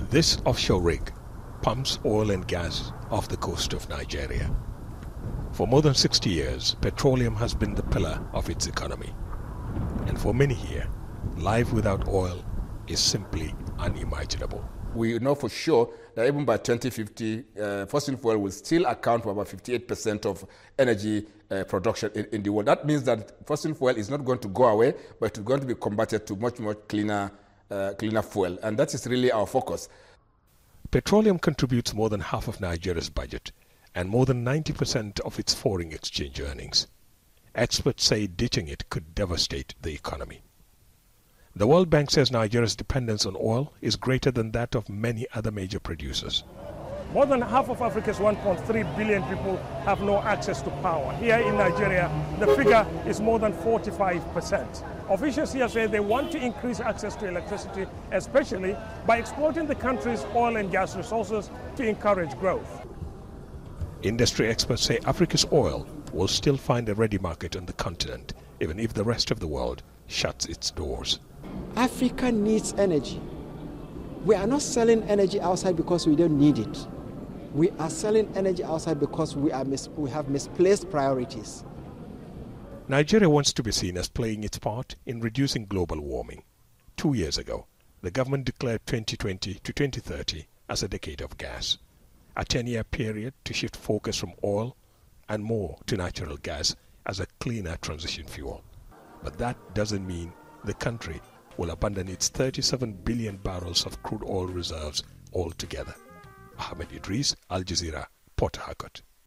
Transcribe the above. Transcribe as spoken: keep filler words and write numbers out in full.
This offshore rig pumps oil and gas off the coast of Nigeria. For more than sixty years, petroleum has been the pillar of its economy. And for many here, life without oil is simply unimaginable. We know for sure that even by twenty fifty, uh, fossil fuel will still account for about fifty-eight percent of energy uh, production in, in the world. That means that fossil fuel is not going to go away, but it's going to be converted to much more cleaner, uh, cleaner fuel. And that is really our focus. Petroleum contributes more than half of Nigeria's budget and more than ninety percent of its foreign exchange earnings. Experts say ditching it could devastate the economy. The World Bank says Nigeria's dependence on oil is greater than that of many other major producers. More than half of Africa's one point three billion people have no access to power. Here in Nigeria, the figure is more than forty-five percent. Officials here say they want to increase access to electricity, especially by exploiting the country's oil and gas resources to encourage growth. Industry experts say Africa's oil will still find a ready market on the continent, even if the rest of the world shuts its doors. Africa needs energy. We are not selling energy outside because we don't need it. We are selling energy outside because we, are mis- we have misplaced priorities. Nigeria wants to be seen as playing its part in reducing global warming. Two years ago, the government declared twenty twenty to twenty thirty as a decade of gas, a ten-year period to shift focus from oil and more to natural gas as a cleaner transition fuel. But that doesn't mean the country will abandon its thirty-seven billion barrels of crude oil reserves altogether. Ahmed Idris, Al Jazeera, Port Harcourt.